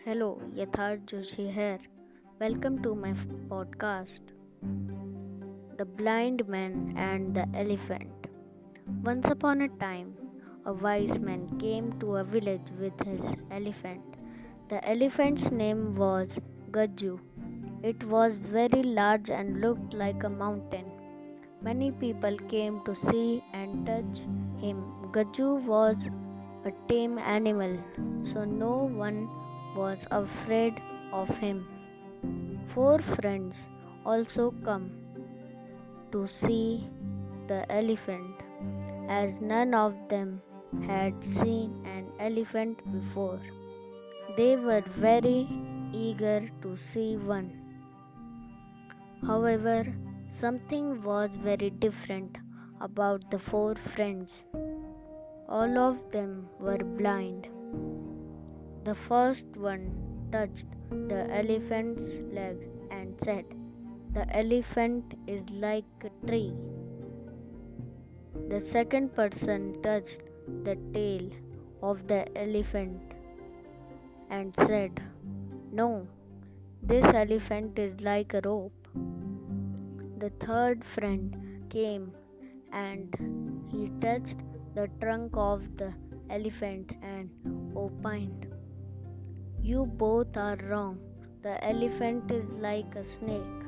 Hello, Yatharth Joshi here. Welcome to my podcast, The Blind Man and the Elephant. Once upon a time, a wise man came to a village with his elephant. The elephant's name was Gajju. It was very large and looked like a mountain. Many people came to see and touch him. Gajju was a tame animal, so no one was afraid of him. Four friends also come to see the elephant, as none of them had seen an elephant before. They were very eager to see one. However, something was very different about the four friends. All of them were blind. The first one touched the elephant's leg and said, "The elephant is like a tree." The second person touched the tail of the elephant and said, "No, this elephant is like a rope." The third friend came and he touched the trunk of the elephant and opined, "You both are wrong. The elephant is like a snake."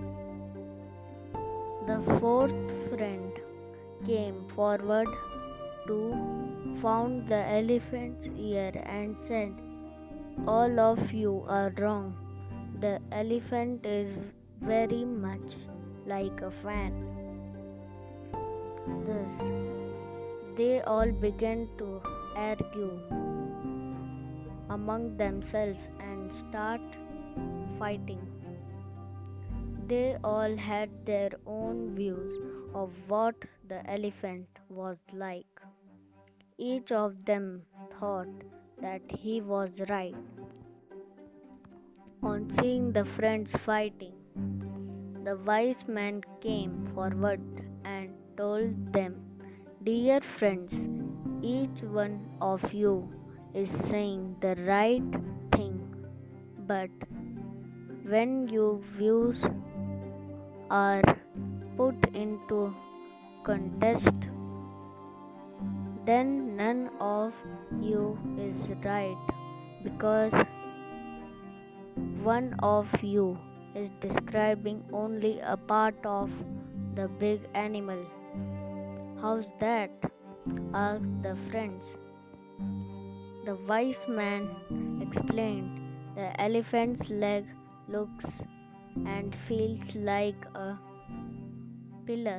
The fourth friend came forward to found the elephant's ear and said, "All of you are wrong. The elephant is very much like a fan." Thus, they all began to argue among themselves and start fighting. They all had their own views of what the elephant was like. Each of them thought that he was right. On seeing the friends fighting, the wise man came forward and told them, "Dear friends, each one of you is saying the right thing, but when your views are put into contest, then none of you is right because one of you is describing only a part of the big animal." "How's that?" asked the friends. The wise man explained, "The elephant's leg looks and feels like a pillar.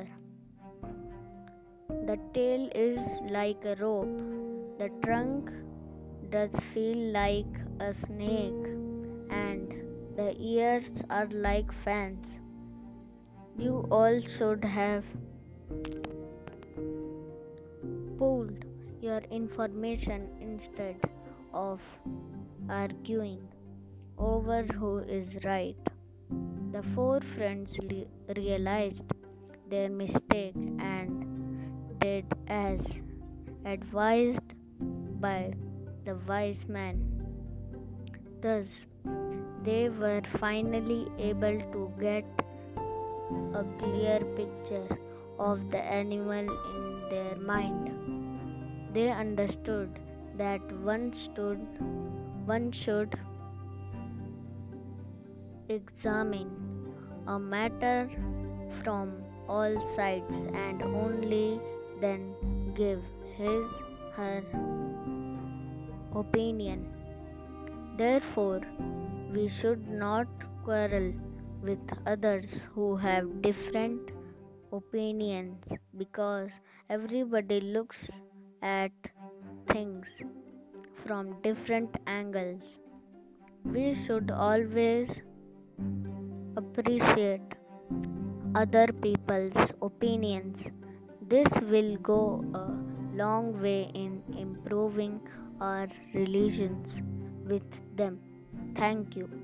The tail is like a rope. The trunk does feel like a snake, and the ears are like fans. You all should have pooled your information instead of arguing over who is right." The four friends realized their mistake and did as advised by the wise man. Thus, they were finally able to get a clear picture of the animal in their mind. They understood that one should examine a matter from all sides and only then give his/her opinion. Therefore, we should not quarrel with others who have different opinions because everybody looks at things from different angles. We should always appreciate other people's opinions. This will go a long way in improving our relations with them. Thank you.